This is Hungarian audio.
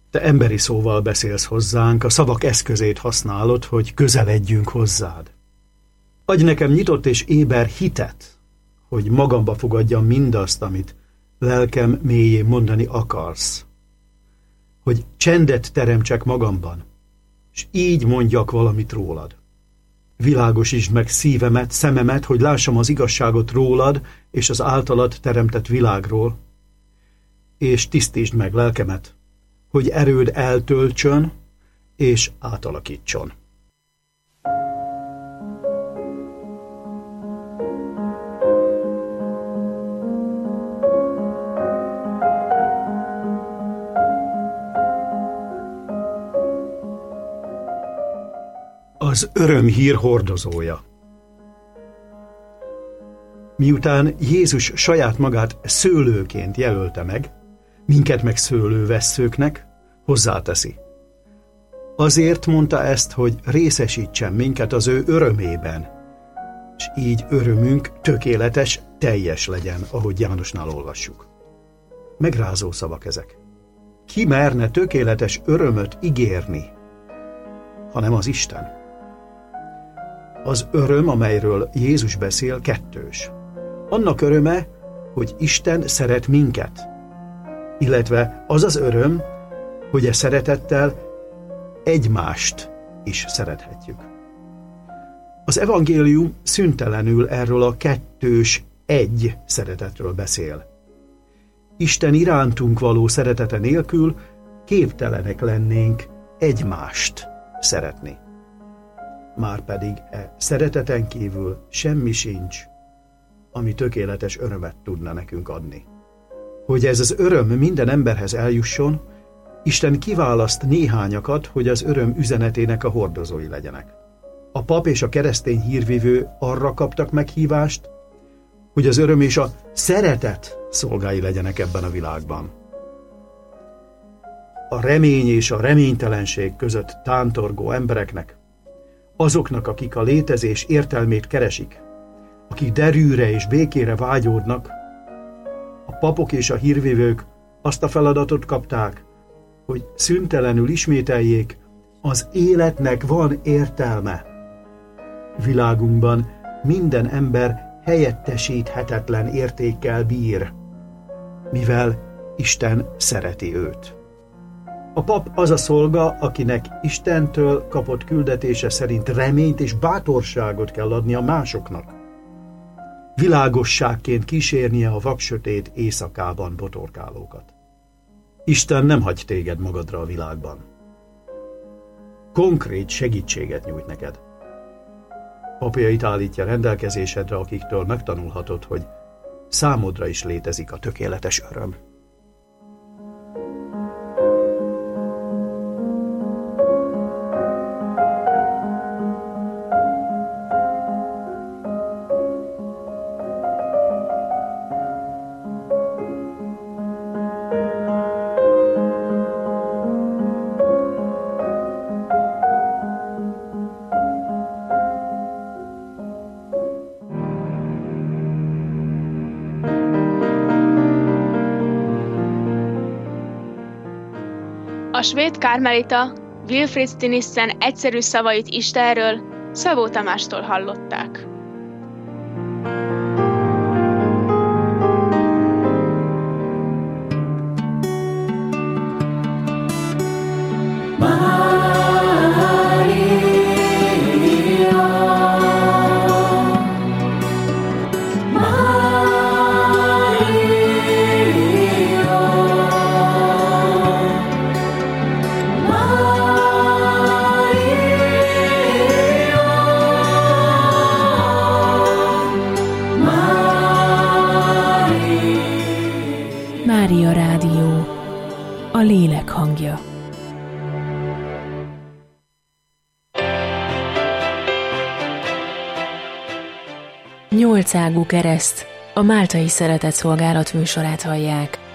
Te emberi szóval beszélsz hozzánk, a szavak eszközét használod, hogy közeledjünk hozzád. Adj nekem nyitott és éber hitet, hogy magamba fogadjam mindazt, amit lelkem mélyén mondani akarsz. Hogy csendet teremtsek magamban, és így mondjak valamit rólad. Világosítsd meg szívemet, szememet, hogy lássam az igazságot rólad és az általad teremtett világról, és tisztítsd meg lelkemet, hogy erőd eltöltsön és átalakítson. Az örömhír hordozója. Miután Jézus saját magát szőlőként jelölte meg, minket meg szőlővesszőknek, hozzáteszi. Azért mondta ezt, hogy részesítsen minket az ő örömében, és így örömünk tökéletes, teljes legyen, ahogy Jánosnál olvassuk. Megrázó szavak ezek. Ki merne tökéletes örömöt ígérni, hanem az Isten? Az öröm, amelyről Jézus beszél, kettős. Annak öröme, hogy Isten szeret minket, illetve az az öröm, hogy szeretettel egymást is szerethetjük. Az evangélium szüntelenül erről a kettős egy szeretetről beszél. Isten irántunk való szeretete nélkül képtelenek lennénk egymást szeretni. Márpedig szereteten kívül semmi sincs, ami tökéletes örömet tudna nekünk adni. Hogy ez az öröm minden emberhez eljusson, Isten kiválaszt néhányakat, hogy az öröm üzenetének a hordozói legyenek. A pap és a keresztény hírvivő arra kaptak meghívást, hogy az öröm és a szeretet szolgái legyenek ebben a világban. A remény és a reménytelenség között tántorgó embereknek, azoknak, akik a létezés értelmét keresik, akik derűre és békére vágyódnak, a papok és a hírvivők azt a feladatot kapták, hogy szüntelenül ismételjék, az életnek van értelme. Világunkban minden ember helyettesíthetetlen értékkel bír, mivel Isten szereti őt. A pap az a szolga, akinek Istentől kapott küldetése szerint reményt és bátorságot kell adni a másoknak. Világosságként kísérnie a vaksötét éjszakában botorkálókat. Isten nem hagy téged magadra a világban. Konkrét segítséget nyújt neked. Papjait állítja rendelkezésedre, akiktől megtanulhatod, hogy számodra is létezik a tökéletes öröm. A svéd kármelita Wilfrid Stinissen egyszerű szavait Istenről Szabó Tamástól hallották. Mária Rádió, a lélek hangja. Nyolcágú kereszt, a Máltai Szeretetszolgálat műsorát hallják.